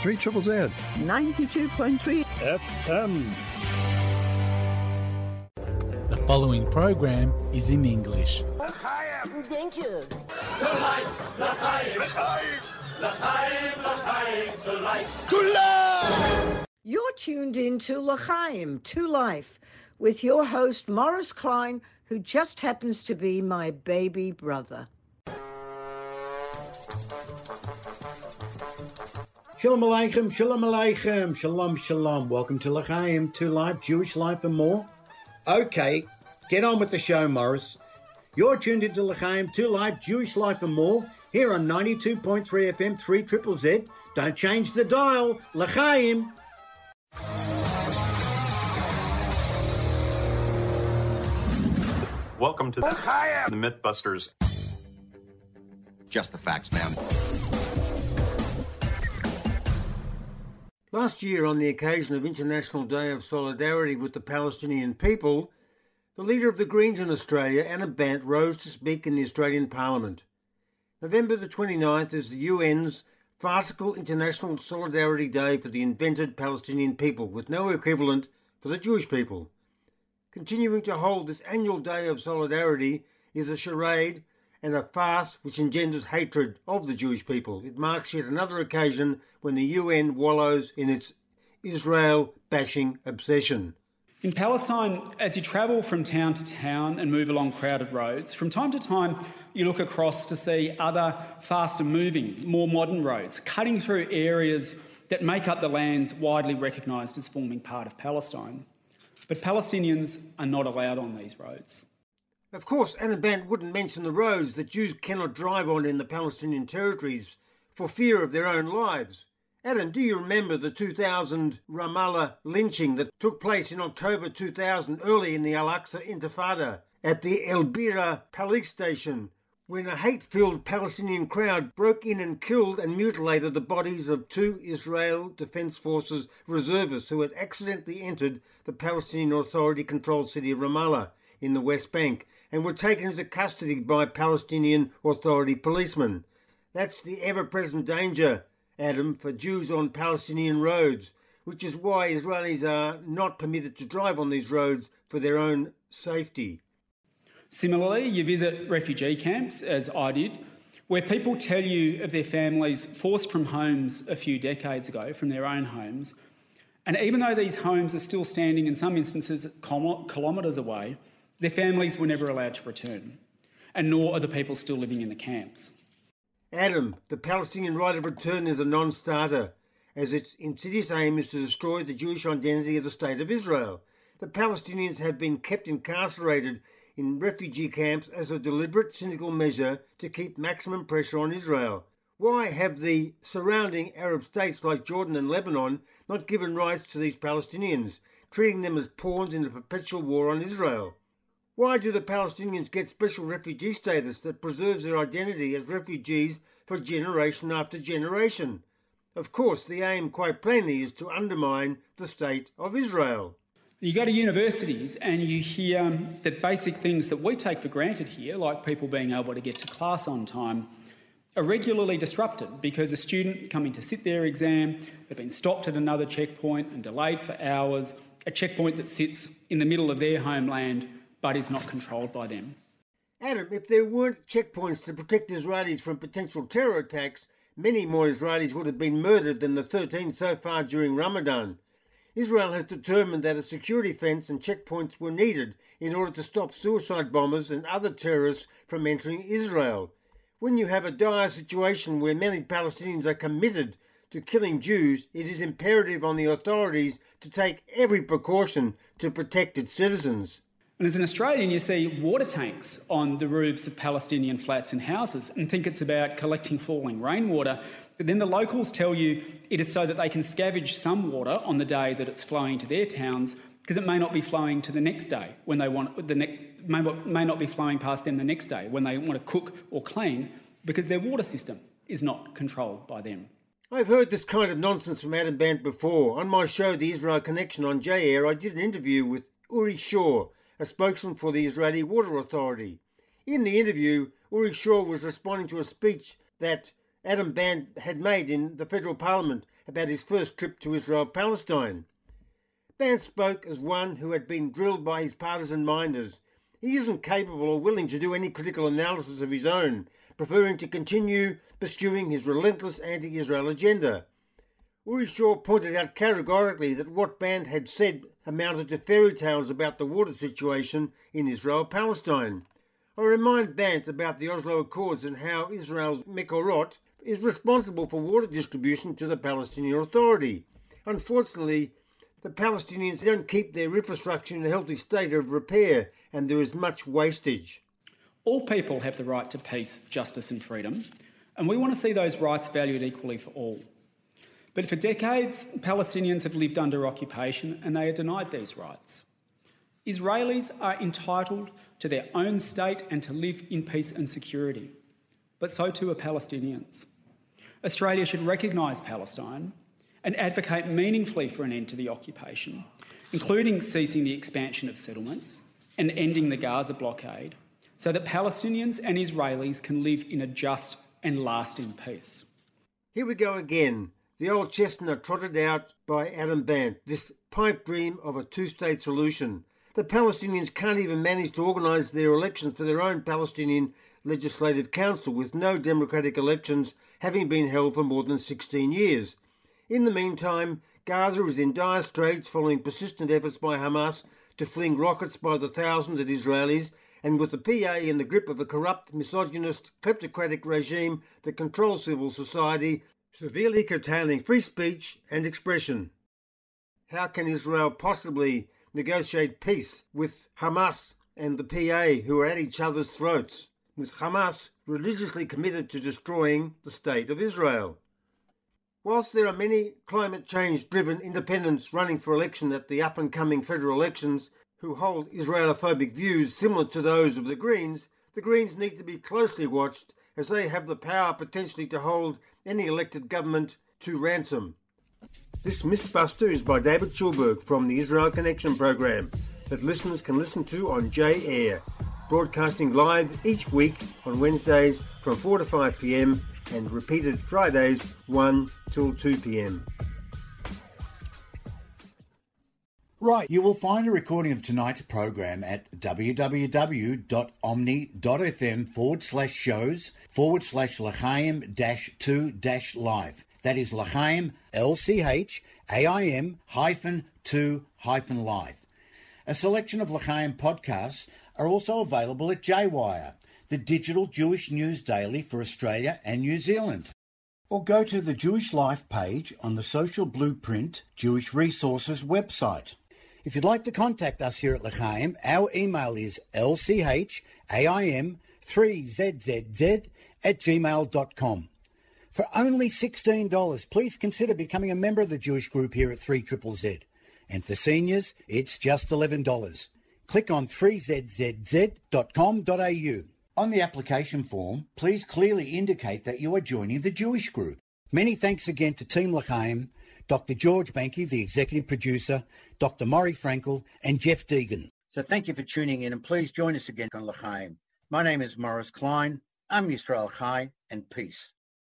3 Triple Z. 92.3 FM. The following program is in English. Thank you. You're tuned in to L'chaim, to Life, with your host Morris Klein, who just happens to be my baby brother. Shalom Aleichem, Shalom Aleichem, Shalom Shalom. Welcome to L'chaim, to Life, Jewish Life and more. Okay, get on with the show, Morris. You're tuned into L'chaim, to Life, Jewish Life and more, here on 92.3 FM, 3 Triple Z. Don't change the dial, L'chaim. Welcome to the Mythbusters. Just the facts, man. Last year, on the occasion of International Day of Solidarity with the Palestinian people, the leader of the Greens in Australia, Anna Bant, rose to speak in the Australian Parliament. November the 29th is the UN's farcical International Solidarity Day for the invented Palestinian people, with no equivalent for the Jewish people. Continuing to hold this annual Day of Solidarity is a charade and a farce which engenders hatred of the Jewish people. It marks yet another occasion when the UN wallows in its Israel-bashing obsession. In Palestine, as you travel from town to town and move along crowded roads, from time to time you look across to see other faster-moving, more modern roads cutting through areas that make up the lands widely recognised as forming part of Palestine. But Palestinians are not allowed on these roads. Of course, Anna Bant wouldn't mention the roads that Jews cannot drive on in the Palestinian territories for fear of their own lives. Adam, do you remember the 2000 Ramallah lynching that took place in October 2000, early in the Al-Aqsa Intifada, at the El Bira police station, when a hate-filled Palestinian crowd broke in and killed and mutilated the bodies of 2 Israel Defense Forces reservists who had accidentally entered the Palestinian Authority-controlled city of Ramallah in the West Bank and were taken into custody by Palestinian Authority policemen. That's the ever-present danger, Adam, for Jews on Palestinian roads, which is why Israelis are not permitted to drive on these roads for their own safety. Similarly, you visit refugee camps, as I did, where people tell you of their families forced from homes a few decades ago, from their own homes, and even though these homes are still standing in some instances kilometres away, their families were never allowed to return, and nor are the people still living in the camps. Adam, the Palestinian right of return is a non-starter, as its insidious aim is to destroy the Jewish identity of the State of Israel. The Palestinians have been kept incarcerated in refugee camps as a deliberate, cynical measure to keep maximum pressure on Israel. Why have the surrounding Arab states like Jordan and Lebanon not given rights to these Palestinians, treating them as pawns in the perpetual war on Israel? Why do the Palestinians get special refugee status that preserves their identity as refugees for generation after generation? Of course, the aim, quite plainly, is to undermine the State of Israel. You go to universities and you hear that basic things that we take for granted here, like people being able to get to class on time, are regularly disrupted because a student coming to sit their exam has been stopped at another checkpoint and delayed for hours, a checkpoint that sits in the middle of their homeland but is not controlled by them. Adam, if there weren't checkpoints to protect Israelis from potential terror attacks, many more Israelis would have been murdered than the 13 so far during Ramadan. Israel has determined that a security fence and checkpoints were needed in order to stop suicide bombers and other terrorists from entering Israel. When you have a dire situation where many Palestinians are committed to killing Jews, it is imperative on the authorities to take every precaution to protect its citizens. And as an Australian, you see water tanks on the roofs of Palestinian flats and houses and think it's about collecting falling rainwater. But then the locals tell you it is so that they can scavenge some water on the day that it's flowing to their towns, because it may not be flowing to the next day when they want may not be flowing past them the next day when they want to cook or clean, because their water system is not controlled by them. I've heard this kind of nonsense from Adam Bant before. On my show, The Israel Connection on J-Air, I did an interview with Uri Shor, a spokesman for the Israeli Water Authority. In the interview, Uri Shor was responding to a speech that Adam Bandt had made in the federal parliament about his first trip to Israel-Palestine. Bandt spoke as one who had been drilled by his partisan minders. He isn't capable or willing to do any critical analysis of his own, preferring to continue pursuing his relentless anti-Israel agenda. Uri Shaw pointed out categorically that what Bandt had said amounted to fairy tales about the water situation in Israel-Palestine. I remind Bandt about the Oslo Accords and how Israel's Mekorot is responsible for water distribution to the Palestinian Authority. Unfortunately, the Palestinians don't keep their infrastructure in a healthy state of repair, and there is much wastage. All people have the right to peace, justice and freedom, and we want to see those rights valued equally for all. But for decades, Palestinians have lived under occupation and they are denied these rights. Israelis are entitled to their own state and to live in peace and security, but so too are Palestinians. Australia should recognise Palestine and advocate meaningfully for an end to the occupation, including ceasing the expansion of settlements and ending the Gaza blockade, so that Palestinians and Israelis can live in a just and lasting peace. Here we go again, the old chestnut trotted out by Adam Bandt, this pipe dream of a two-state solution. The Palestinians can't even manage to organise their elections for their own Palestinian Legislative Council, with no democratic elections having been held for more than 16 years. In the meantime, Gaza is in dire straits following persistent efforts by Hamas to fling rockets by the thousands at Israelis, and with the PA in the grip of a corrupt, misogynist, kleptocratic regime that controls civil society, severely curtailing free speech and expression. How can Israel possibly negotiate peace with Hamas and the PA, who are at each other's throats, with Hamas religiously committed to destroying the state of Israel? Whilst there are many climate change-driven independents running for election at the up-and-coming federal elections who hold Israelophobic views similar to those of the Greens need to be closely watched, as they have the power potentially to hold any elected government to ransom. This Mythbuster is by David Schulberg from the Israel Connection program that listeners can listen to on J-Air, broadcasting live each week on Wednesdays from 4 to 5 p.m. and repeated Fridays 1 till 2 p.m. Right, you will find a recording of tonight's program at www.omni.fm/shows/L'chaim-2-live. That is L'chaim, LCHAIM-2-live. A selection of L'chaim podcasts are also available at J-Wire, the digital Jewish news daily for Australia and New Zealand. Or go to the Jewish Life page on the Social Blueprint Jewish Resources website. If you'd like to contact us here at L'chaim, our email is lchaim3zzz@gmail.com. For only $16, please consider becoming a member of the Jewish group here at 3ZZZ. And for seniors, it's just $11. Click on 3zzz.com.au. On the application form, please clearly indicate that you are joining the Jewish group. Many thanks again to Team L'chaim, Dr. George Banky, the executive producer, Dr. Maury Frankel, and Jeff Deegan. So thank you for tuning in, and please join us again on L'chaim. My name is Morris Klein. I'm Yisrael Chai, and peace.